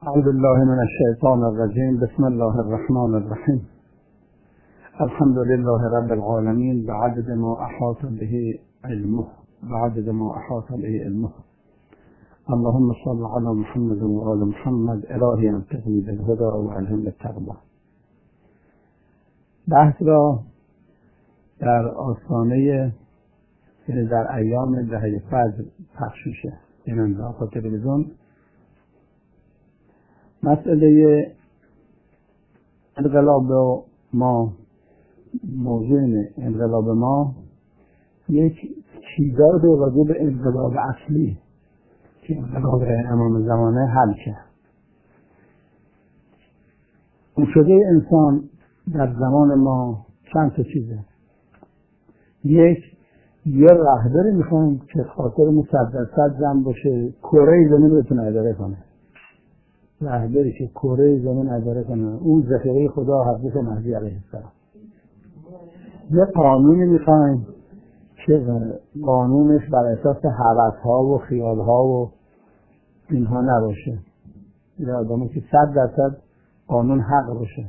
أعوذ بالله من الشيطان الرجيم. بسم الله الرحمن الرحيم. الحمد لله رب العالمين بعدد ما أحاط به علمه. اللهم صل على محمد وآل محمد. إلهي أنقذني بالهدى وألهمني التقوى. بحث را در آستانه در ایام دهه فجر پخش میشه این را با تلویزیون. مسئله انقلاب ما، موضوع انقلاب ما یک چیزا به راجع به انقلاب اصلی که انقلاب امام زمانه حل کرد. اون شده انسان در زمان ما چند تا چیزه. یه رهبری میخوایم که خاطر 100% جمع باشه، کره زمین رو بتونه اداره کنه. رهبری که کره زمین اداره کنه، اون ذخیره خدا حضرت مهدی علیه السلام. یه قانونی میخوایم که قانونش بر اساس هوس‌ها و خیال‌ها و اینها نباشه. یه آدمی که 100% قانون حق باشه.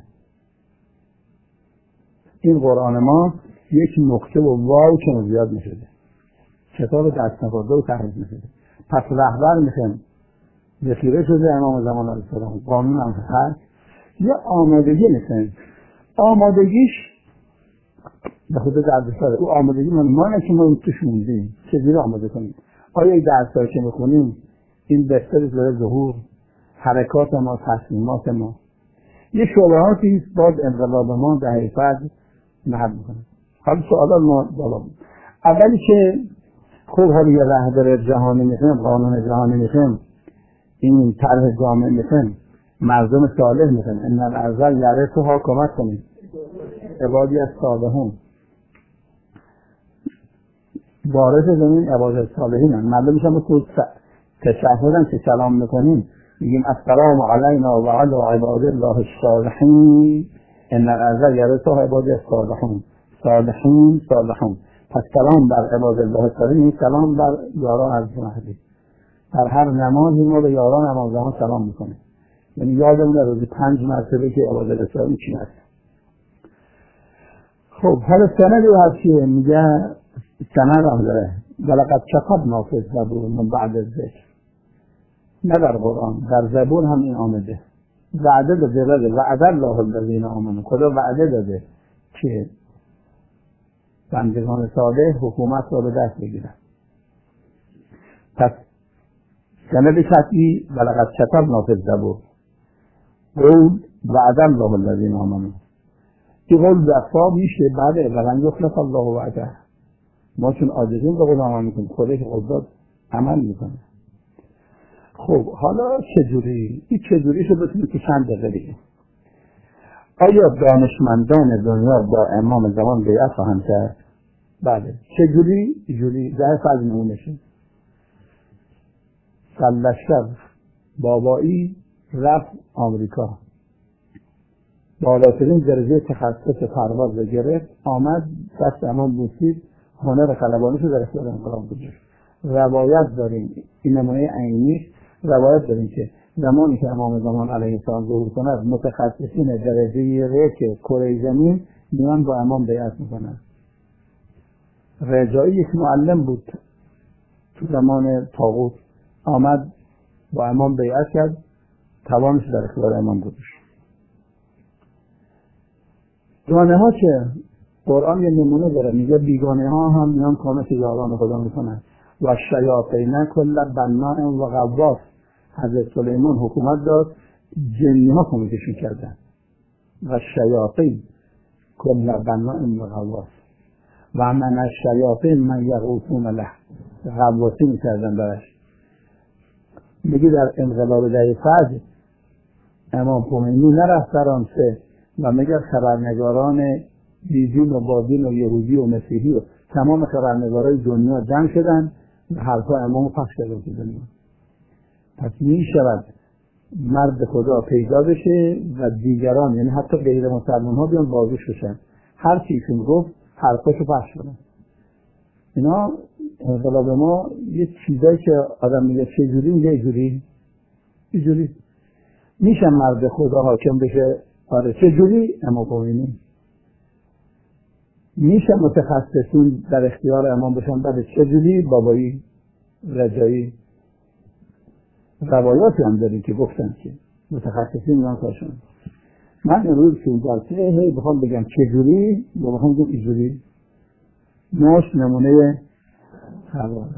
این قرآن ما یک نقطه و واو که زیاد میشده، کتاب دست نخورده و تحریف میشده. پس رهبر میخوایم ذخیره شده امام زمان علیه السلام، قانون هم هست. یه آمادگی میخوایم، آمادگیش به خود دردسره. او آمادگی ما نه که ما توش موندیم چجوری آماده کنیم. آیا این درسایی که میخونیم این بهتر داره ظهور حرکات ما، تصمیمات ما. یه شبهاتی باز انقلاب ما دهه فجر محل میکنه. حالا سوالات ما بالا بود. اولی که خوب حالا یه رهبر جهانی میخوایم، قانون جهانی میخوایم، این طرح جامعه میخوایم، مردم صالح میخوایم، ان الارض یرثها کمک کنیم عبادی الصالحون. وارث زمین عباد الصالحین هم. مردمش هم تو تشهدن که سلام میکنیم میگیم السلام علینا و علی عباد الله الصالحین ان الارض یرثها عبادی الصالحون. صالحون. پس سلام بر عباد الله الصالحین، سلام بر یاران حضرت مهدی. در هر نمازی ما به یاران امام زمان سلام میکنه. یعنی یادمونه روزی 5 مرتبه که عباد الله الصالحین چی هست. خب حالا سندی هست که میگه سند هم داره ولقد کتبنا فی الزبور من بعد الذکر. نه در قرآن، در زبور هم این آمده. وعده الله الذین آمنوا. خدا وعده داده که بندگان صالح حکومت را به دست بگیرن. پس سند کتبی ولقد کتبنا فی الزبور قول وعده الله الذین آمنوا. این قول وفا میشه بعد ولن یخلف الله وعده. ما چون عاجزیم به قول عمل میکنیم، خدا که قول داد عمل میکنه. خب حالا چجوریشو بتونیم که چند دقیقه بگیم. آیا دانشمندان دنیا با امام زمان بیعت خواهند کرد؟ بله. چجوری در فرض نمونشه. سلشتر بابایی رفت آمریکا، بالاترین درجه تخصص پرواز رو گرفت، آمد دست امام بوسید، هنر خلبانیش رو در اختیار انقلاب گذاشت. روایت داریم، این نمونه عینیش، روایت داریم که زمانی که امام زمان علیه السلام ظهور کند متخصصین درجه رک کره زمین میان با امام بیعت میکنن. رجایی یک معلم بود تو زمان طاغوت، آمد با امام بیعت کرد، توانش در اختیار امام گذاشت. بیگانه ها که قرآن یه نمونه داره، میگه بیگانه ها هم میان کامل یاران خدا میکنن. و شیاطین کل بناء و غواص. حضرت سلیمان حکومت داد، جنی ها کمکشون کردن. و شیاطین کل بناء و غواص و من الشیاطین من یغوصون له. غواصی میکردن برش. میگه در انقلاب دهه فجر امام خمینی نرفت در آنسه و میگه خبرنگاران بیدین و بادین و یهودی و مسیحی و تمام خبرنگارای دنیا جمع شدن و حرفا امام پخش کردن تو دنیا. پس میشود مرد خدا پیدا بشه و دیگران، یعنی حتی غیر مسلمان ها بیان بازش بشن، هر چی ایشون گفت حرفاشو پخش کنن. اینا انقلاب ما یه چیزایی که آدم میگه چه جوری، میگه اینجوری. میشه مرد خدا حاکم بشه؟ آره. چجوری؟ امام خمینی. میشه متخصصین در اختیار امام بشن؟ بله. چجوری؟ بابایی، رجایی. روایاتی هم داریم که گفتن که متخصصین اینا کارشون. من امروز تو این جلسه هی بخوام بگم چجوری یا بخوام بگم اینجوری، ماش نمونه حوالت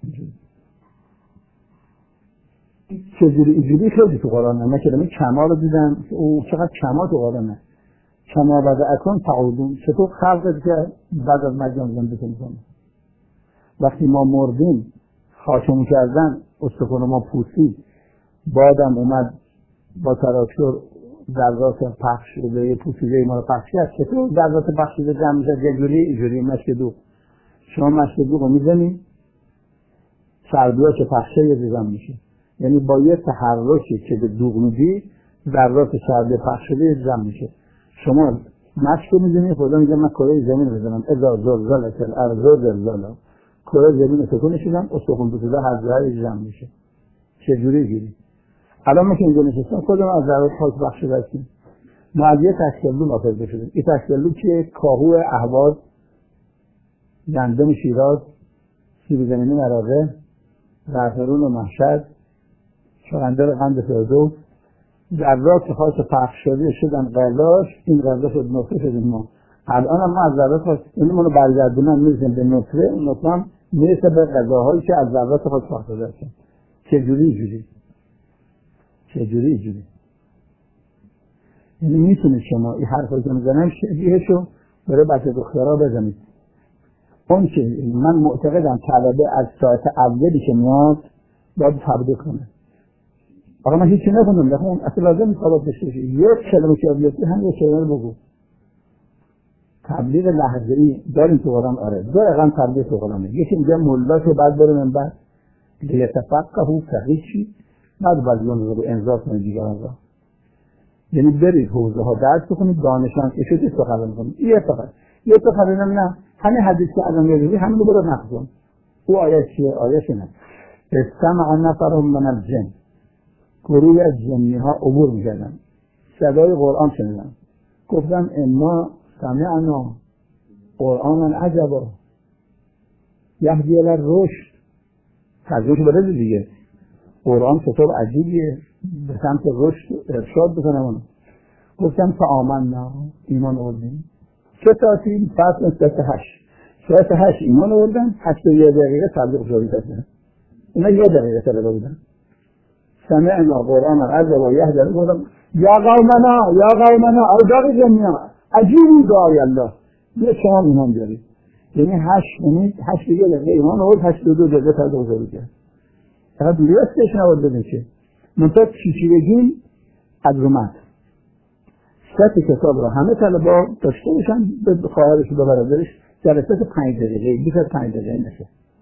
چجوری اینجوری خیلی تو قرآن من کلمه کما رو دیدم. او چقدر کما تو قرآنه. کما بعد اکن تعودون. چطور خلقت که بعد از مرگ زنده میکنه. وقتی ما مردیم خاکمون کردن، استخون ما پوسید، بادم اومد با تراکتور ذرات پخش شده پوسیده ما رو پخش کرد. چطور ذرات پخش شده جمع میشه؟ جگوری اینجوری مشک دوغ. شما مشک دوغ رو میزنی چربی‌ها که پخشه یه جمع میشه. یعنی با یه تحرکی که به دوغ میدی ذرات چربی پخش شده جمع میشه. شما مشک رو میزنی، خدا میگه من کره زمین بزنم اذا زلزلت الارض زلزالها، کره زمین تکونش میدم، استخوان پوسیده هر جایی جمع میشه. چجوری؟ الان ما که اینجا نشستم خودم از ذرات خاک بخش شده هستیم. ما از یه تشکیلو نافذ شدیم. این تشکیلو که کاهو اهواز، گندم شیراز، سیب زمینی مراغه، زعفرون و محشد، چغندر قند فردوس، ذرات خاک پخش شده شدن غلاش. این غلا شد نطفه شدیم ما. الان هم ما از ذرات خاک این منو برگردونن میرسیم به نطفه. اون نطفه هم میرسه به غذاهایی که از ذرات خاک پخش شده هستن. چجوری؟ یعنی میتونید شما این حرفایی که میزنم شبیهشو برای بچه دخترها بزنید. اون که من معتقدم طلبه از ساعت اولی که میاد باید تبدیل کنه. آقا من هیچی نخوندم بخون اصلا لازم نیست ثابت بشه. یک کلمه که یادی هم یک کلمه رو بگو. تبلیغ لحظه‌ای داریم تو قرآن. آره دقیقاً تبلیغ تو قرآن. یکی میگه ملا که بعد بره منبر لیتفقهوا فقیهی، بعد بیان رو انذار کنید دیگران را. یعنی برید حوزه ها درس بخونید، دانشمند شدید سخن کنید. یه سخن نه همین حدیث که الان میگی همین رو برو نقد کن. او آیه چیه؟ آیه نه استمع نفر من الجن، گروه از جنی ها عبور میکردن، صدای قرآن شنیدن، گفتن انا سمعنا قرآن عجبا یهدی الی الرشد. ترجمهش بده دیگه. قرآن کتاب عجیبیه به سمت رشد ارشاد بکنه. اونو گفتم فآمنا، ایمان آوردیم. چه ساعتی؟ فصل ساعت 8 ایمان آوردن. 81 دقیقه تبلیغ شروع کردن. اونا 1 دقیقه تبلیغ بودن. سمعنا قرآن عجبا یهدی الی الرشد یا قومنا اوجاق جمعیان عجیبی دعای الله. یه شما ایمان دارید. یعنی 8 دقیقه ایمان آورد، 82 دقیقه تبلیغ شروع کرد. فقط لیستش نباید بده که منطقه چی بگیم از رومت 3 کتاب رو همه طلبا داشته باشن به خواهرش و به برادرش. جلسات 5 دقیقه 25 دقیقه نشه.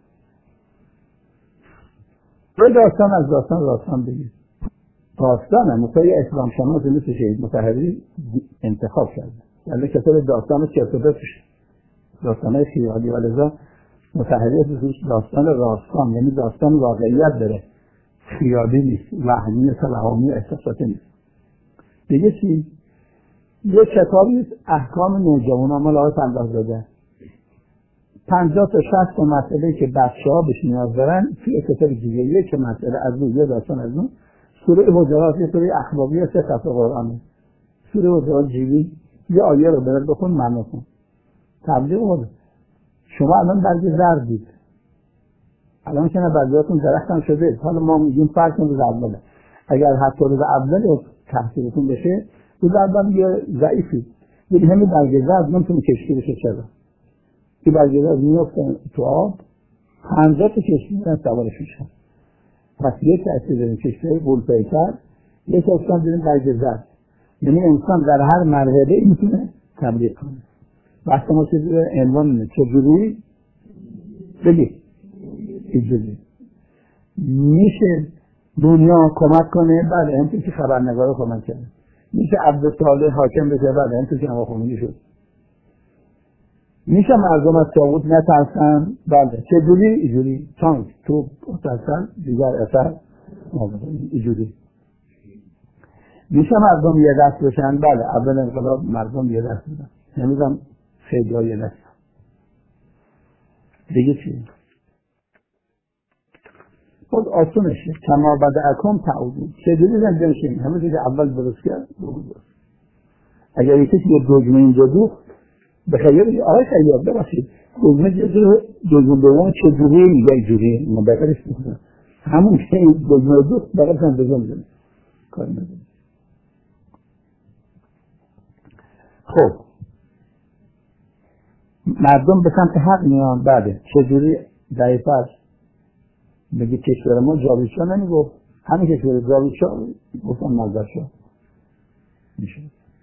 یه داستان از داستان بگید. داستان موسیقی اسلام شناس مثل شهید مطهری انتخاب کرده. یعنی کتاب داستان چرتوبتش داستانهای خیالی و لذا مطهری توش داستان راستان، یعنی داستان واقعیت داره، خیالی نیست، وهمی نیست، توهمی احساساتی نیست. دیگه چی؟ یه کتابی احکام نوجوانان مال آقای فلاح‌زاده 50 تا 60 تا مسئله که بچه‌ها بهش نیاز دارن توی کتاب دیگه. یک مسئله از اون، یه داستان از اون. سوره حجرات یه سوره اخلاقی 3 صفحه قرآنه. سوره حجرات جیبی یه آیه رو برات بخون معنا کن. تبلیغ بود. شما الان برگ زردید. الان که برگاتون درخت هم شده. حالا ما میگیم فرق روز اوله. اگر حتی روز اول تحصیلتون بشه روز اول یه ضعیفی. یعنی همین برگ زرد نمیتونه کشتی بشه. چرا؟ این برگ زرد میفته تو آب، 50 تا کشتی میرن سوارش میشن. پس یه تأثیر داریم کشتی غول‌پیکر، یه تأثیر داریم برگ زرد. یعنی انسان در هر مرحله میتونه تبلیغ کنه. وقتی ما چیزی عنوان چجوری بگید اینجوری میشه دنیا کمک کنه. بله این که خبرنگار کمک کنه. میشه عبدالصالح حاکم بشه. بله این که امام خمینی شد. میشه مردم از طاغوت نترسن. بله چجوری؟ اینجوری تانک تو ترسن دیگر اثر اینجوری. میشه مردم یه دست بشن؟ بله، اول انقلاب مردم یه دست بودن، نمیدونم خیلی ها یه دست. دیگه چی؟ خود آسونشه، کما بدأکم تعودون. چجوری زنده میشیم؟ همه چیز اول درست کرد درست. اگر یکی یه دگمه اینجا دوخت به خیر آقای خیار ببخشید دگمه دگمه دوم چجوری میگه اینجوری مبهرش میکنه همون که این دگمه دوخت بقیه هم بزن میزنه کار نداره. خب مردم به سمت حق میان. بعده چجوری دهه پس بگی کشور ما جاوید شاه نمیگفت، همین کشور جاوید شاه گفتن مزدر شاه میشه.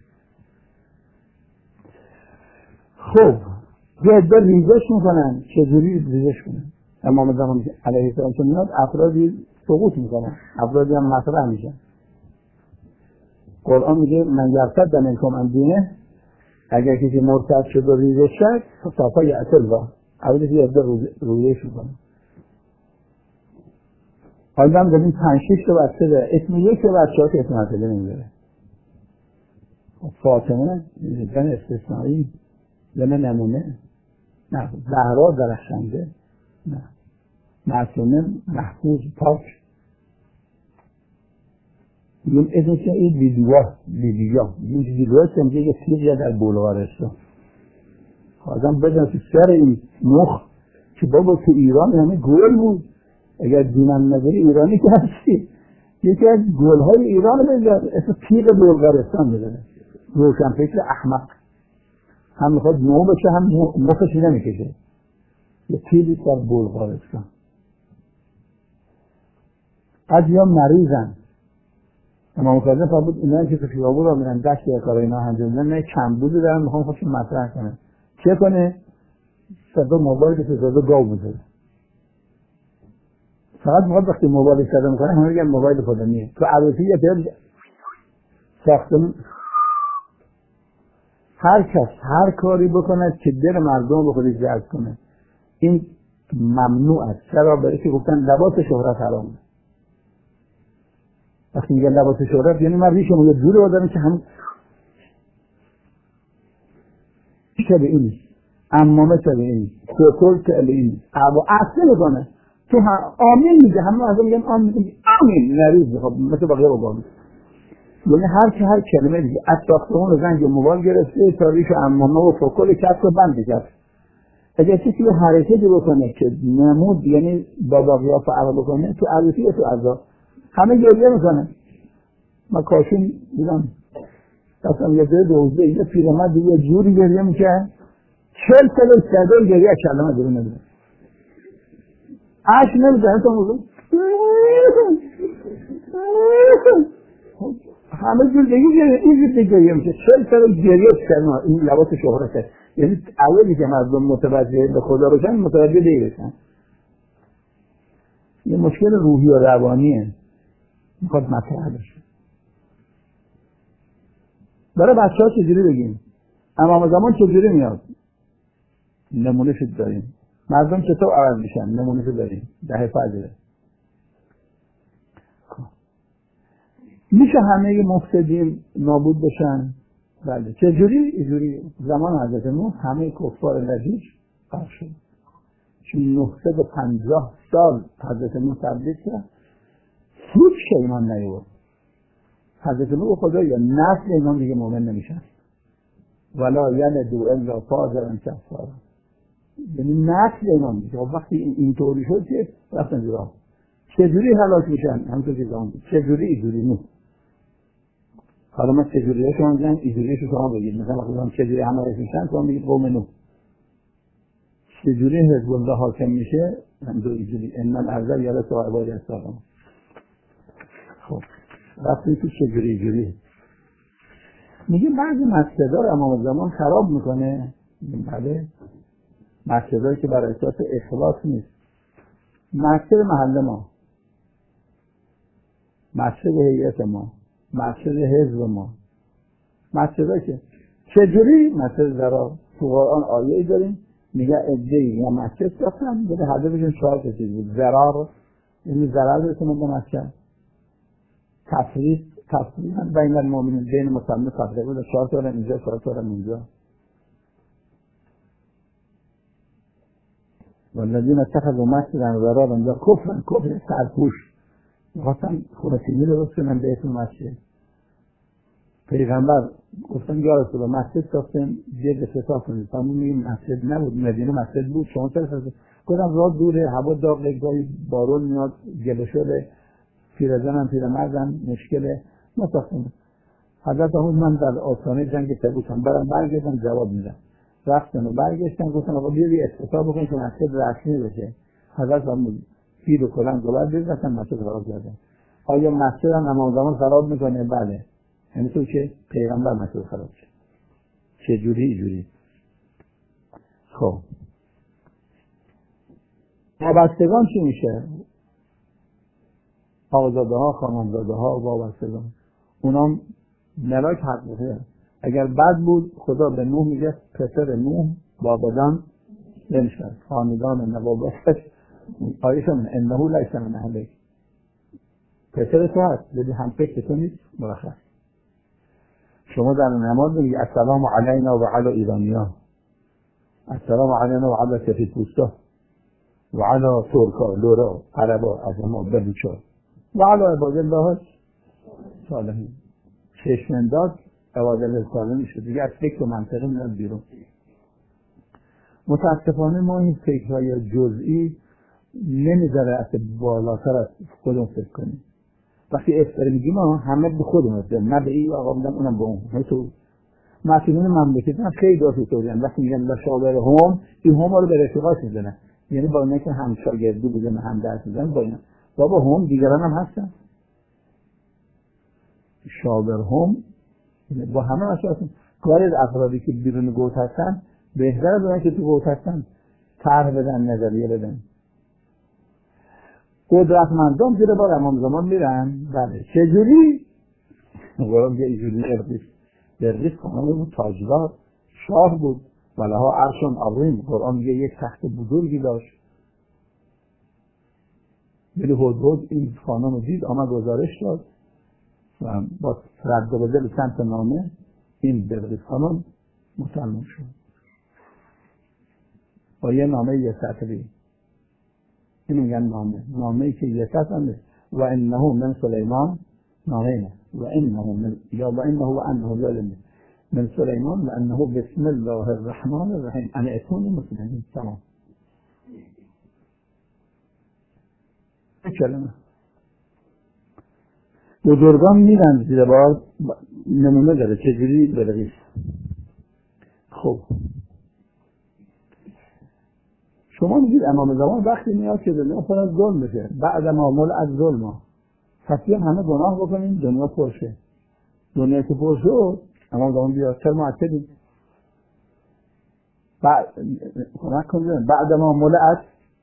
خب یه عده ریزش میکنن. چجوری ریزش کنن؟ امام زمان علیه السلام که میاد افرادی سقوط میکنن، افرادی هم مطرح میشن. قرآن میگه من یرتد منکم عن دینه، اگر کسی مرتد شد و ریزش شد فسوف یأتی الله، اولش یه عده رویش میکنن. حالا هم داریم 5-6 تا بچه داره، اسم یک تا بچه ها که اسم حسده نمیداره. فاطمه زن استثنایی، زن نمونه، نه زهرا درخشنده، نه معصومه محفوظ پاک. این اسمش این ویدیوها این ویدیوها که یه تیغی در بلغارستان آدم بدن تو سر این مخ که بابا تو ایران همه گل بود، اگر دینم نداری ایرانی که هستی. یکی از گل‌های ایران بذار اسم تیغ بلغارستان بذاره. روشن فکر احمق، هم میخواد نو بشه هم مخش نمیکشه. یه تیغی در بلغارستان. از یا مریضن. امام کاظم فرمود اینا که تو خیابون را میرن دست یا کار اینا انجام میدن نه کمبود دارن میخوان خودشون مطرح کنن. چه کنه؟ صدا موبایل که صدا گاو بزنه. فقط موقع وقتی موبایل صدا میکنه همه میگن موبایل خودمیه. تو عروسی یه پیاد ساختمون هر کس هر کاری بکنه که دل مردم به خودش جلب کنه این ممنوع است. چرا؟ برای که گفتن لباس شهرت حرامه. وقتی میگن لباس شهرت یعنی من ریشم یه جوری بردارم که هم شبه این نیست، امامه شبه این نیست، کوکل شبه این نیست، اصلا میکنه تو آمین میگه، همه از میگن آمین نریز خب مثل بقیه بابا. یعنی هر کلمه دیگه از ساختمون رو زنگ موبایل گرفته تا ریش امامه و کوکل کف رو بند کرد. اگر کسی یه حرکتی بکنه که نمود یعنی بابا قیافه عرب بکنه تو عروسی تو عزا همه گریه میکنه. من کاشون دیدم دستم یه دوزه یه پیرمرد یه جوری گریه میکرد 40 سال صدای گریه کلمه درون نمیده، عشق نمیزنه تا موضوع همه جور دیگه این جور گریه میشه. 40 سال گریه کلمه این لباس شهرته. یعنی اولی که مردم متوجه به خدا بشن متوجه دیگه بشن. یه مشکل روحی و روانیه میخواد مطرح بشه. برای بچه ها چجوری بگیم؟ امام زمان چجوری میاد؟ نمونه شد داریم. مردم چطور عوض میشن؟ نمونه شد داریم. دهه فجره میشه همه مفسدین نابود بشن؟ بله. چجوری؟ اینجوری زمان حضرت نوح همه کفار لجیج غرق شد. چون 950 سال حضرت نوح تبلیغ کرد هیچ که ایمان نیاورد. حضرت نوح خدا یا نسل ایمان دیگه مؤمن نمیشن. ولا یلدوا الا فاجرا کفارا، یعنی نسل ایمان میشه. وقتی اینطوری شد که رفتن جرا. چجوری هلاک میشن؟ همونطور که زمان چجوری؟ اینجوری نه. حالا من چجوریه شما میگم اینجوریه شما بگید. مثلا وقتی چجوری همه میشن شما میگید قوم نوح. چجوری حزب الله حاکم میشه؟ همونطور اینجوری ان الارض یرثها عبادی الصالحون. خب رفتی تو چجوری میگه بعضی مسجدها امام زمان خراب میکنه. بله، مسجدهایی که برای اساس اخلاص نیست. مسجد محل ما، مسجد هیئت ما، مسجد حزب ما، مسجدهایی که چجوری مسجد ضرار تو قرآن آیه‌ای داریم میگه ادعی یا مسجد ساختن بده هدفشون 4 چیز بود. ضرار یعنی ضرر برسونه به مسجد، تفریق تفصیلا بین المؤمنین بین مسلمان تفریق بوده، 4 تا اینجا 4 تا اینجا. والذین اتخذوا مسجدا ضرارا یا کفر سرپوش می‌خواستن خونسینی درست کنن بهتون مسجد. پیغمبر گفتن یا رسول الله مسجد ساختن جد خطاب کنید. ما میگیم مسجد نبود، مدینه مسجد بود. شما چرا گفتم راه دوره، هوا داغه، گاهی بارون میاد، گله شده، پیرزنم پیرمردم مشکله، ما ساختن. حضرت عمر من در آستانه جنگ تبوکم برگشتم جواب میدم. رفتن و برگشتن گفتن آقا بیا اتصال بکنید که مسجد رسمی بشه. حضرت عمر پیر و کلنگ دوباره بزنن مسجد خراب کردن. آیا مسجد هم امام زمان خراب میکنه؟ بله. یعنی تو که پیغمبر مسجد خراب شد. چه جوری؟ خب وابستگان چی میشه؟ آقازاده ها، خانمزاده ها، وابستگان اونام ملاک حق بوده. اگر بد بود خدا به نوح میگه پسر نوح بابادان نمیشد خاندان نوابستش آیشون انه لیس من اهلک، پسر تو هست ولی هم فکر تو نیست. مرخص شما در نماز میگی السلام علینا و علی ایرانیا، السلام علینا و علی سفیدپوستا و علی ترکا لورا عربا عجما بلوچا و علی عباد الله صالحین. چشم انداز عباد الله صالحین شد دیگه، از فکر و منطقه میاد بیرون. متاسفانه ما این فکرهای جزئی نمیذاره اصلا بالاتر از خودمون فکر کنیم. وقتی افطار میگیم همه به خودمون هستیم، نه به این آقا میگم اونم به اون. تو مسئولین مملکت هم خیلی داشت توریدن وقتی میگن لشاور هم، این هم رو به رفیقاش میزنن، یعنی با اینکه هم شاگردی بودن هم درس میزنن با اینا. بابا هم دیگران هم هستن، شاور هم با همه هستن. کاری از افرادی که بیرون گوت هستن بهتره بودن که تو گوت هستن طرح بدن، نظریه بدن. قدرتمندان زیر بار امام زمان میرن. بله چجوری؟ قرآن یه اینجوری برقیس خانم بود، تاجدار شاه بود، ولها عرشون عظیم. قرآن میگه یک تخت بزرگی داشت. ولی هدهد این خانم دید، آمد گزارش داد و با رد و بدل چند تا نامه این برقیس خانم مسلمان شد با یه نامه یه سطری. این میگن نامه‌ای که یه سطر و انه من سلیمان، نامه نه و انه من یا و انه و انه ظالم من سلیمان و انه بسم الله الرحمن الرحیم ان اتونی مسلمین. تمام. کلمه بزرگان میرن زیر بار، نمونه داره چجوری بلغیش. خب شما میگید امام زمان وقتی میاد که دنیا پر از ظلم بشه، بعد ما ملء ظلم، پس همه گناه بکنیم دنیا پر شه. دنیا که پر شد امام زمان بیاد چرا معتدیم؟ بعد ما ملء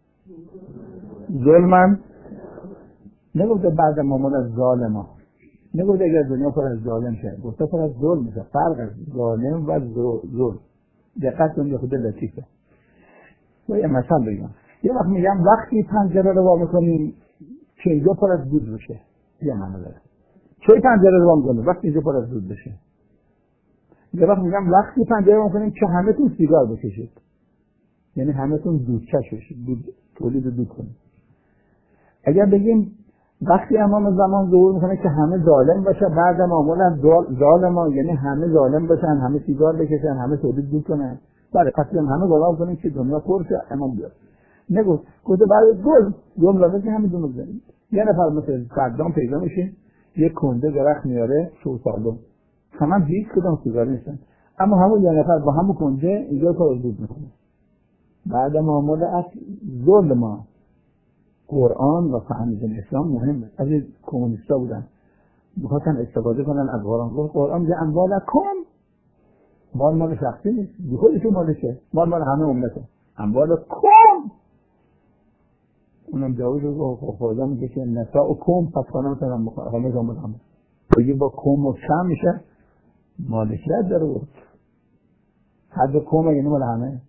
ظلم، نگفته بعد ما ملء ظالم، نگفته اگر دنیا پر از ظالم شه، گفته پر از ظلم میشه. فرق از ظالم و ظلم دقت کنید، خود لطیفه. و یه مثال بگم، یه وقت میگم وقتی پنجره رو وا میکنیم که اینجا پر از دود بشه، یه معنی داره. چه پنجره رو وا میکنیم؟ وقتی اینجا پر از دود بشه. یه وقت میگم وقتی پنجره رو وا میکنیم که همه تون سیگار بکشید، یعنی همه تون دودکش بشید، دود تولید دود کنید. اگر بگیم وقتی امام زمان ظهور میکنه که همه ظالم باشه، بعد معمولا ظالم یعنی همه ظالم باشن، همه سیگار بکشن، همه تولید دود کنن. بله پس همه گناه کنیم که دنیا پر شه امام بیاد. نگفت گفته بعد ظلم لازمه که همه دون بزنیم. یه نفر مثل صدام پیدا میشه، یک کنده درخت میاره تو سالن، همه هیچ کدوم سیگار نیستن، اما همون یه نفر با همون کنده اینجا کار دود میکنه. بعد معمول اصل ظلم قرآن و فهمیدن اسلام مهمه. از این کمونیستا بودن میخواستن استفاده کنن از قرآن میگه اموالکم، مال شخصی نیست، خودشون مالشه، مال همه امته. اموالکم، اونم جواب رو خدا میگه که نساء کم، پس خانم تنم بخواه همه جامعه همه بگیم با کم و کم میشه مالکیت داره بود. حد کم یعنی مال همه،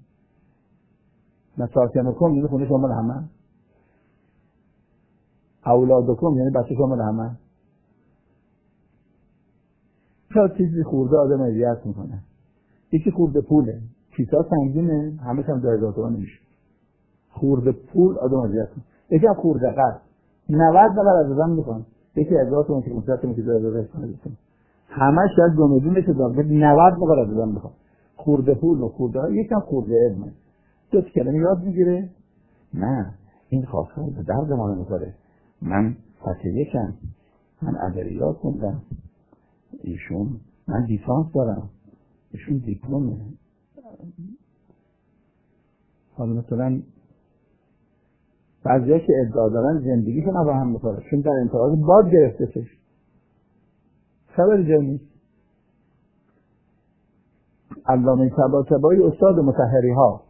مساکن کم یعنی خونه شما مال همه، اولاد کم یعنی بچه شما مال همه. تا چیزی خورده آدم اذیت میکنه. یکی خورده پوله، کیسا سنگینه، همه هم 2000 تومان نمیشه. خورده پول آدم اذیت میکنه. یکی هم خورده قرض 90 دلار از آدم میخوان، یکی 1000 تومان که 500 تومان که 2000 تومان همه شاید 2 میلیون بشه داره 90 دلار از آدم میخوان. خورده پول و خورده ها، یکم خورده علمه. دو کلمه یاد میگیره، نه این خواستار به درد ما نمیخوره. من فصل یکم، من ادبیات خوندم، ایشون من لیسانس دارم، ایشون دیپلمه. حالا مثلا بعضی‌ها که ادعا دارن زندگیشون با هم میخوره، چون در انتقاد باد گرفته شد. خبر جایی نیست. علامه طباطبایی استاد مطهری ها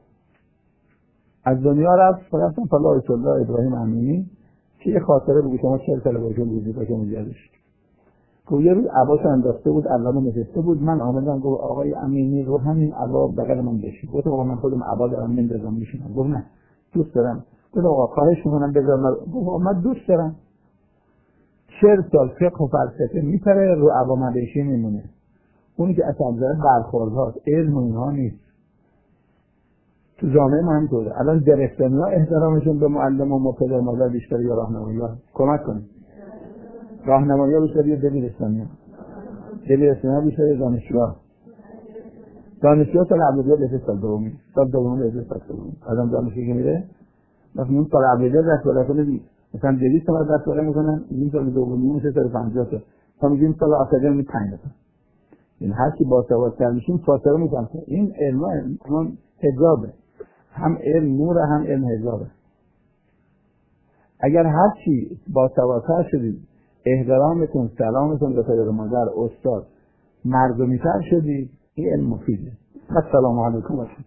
از دنیا رفت، رفتن پلا آیت الله ابراهیم امینی که یه خاطره بگو شما 40 سال باشون روزی باشه مجردش. که یه روز عباس انداخته بود، علامه نشسته بود، من آمدم گفت آقای امینی رو همین عبا بغل من بشین. گفت آقا من خودم عبا دارم نمیدازم میشونم. گفت نه دوست دارم. گفت آقا خواهش میکنم بذار من. گفت من دوست دارم. 40 سال فقه و فلسفه میپره رو عبا من بشین میمونه. اونی که اصلا داره برخوردهاست، علم و اینها نیست. تو جامعه ما همینطوره. الان درختانی‌ها احترامشون به معلم و پدر مادر بیشتر یا راهنمایی‌ها. کمک کنید. راهنمایی‌ها بیشتر یا دبیرستانی‌ها. دبیرستانی‌ها بیشتر یا دانشجوها. دانشجوها سال اولیه به سال دومی. سال دومی به سال دومی. آدم دانشجو که میره، مثلا اون سال اولیه درس بخونه، مثلا 200 تا درس می‌خونن، این سال دومی میشه 50 تا. تا میگیم سال آخر می 5 تا. این هر کی باسوادتر میشیم فاصله میکنه. این علم حجابه. هم علم نوره، هم علم حجابه. اگر هر چی باسوادتر شدید، احترامتون، سلامتون به پدر مادر، استاد، مردمی‌تر شدید، این علم مفیده. السلام علیکم.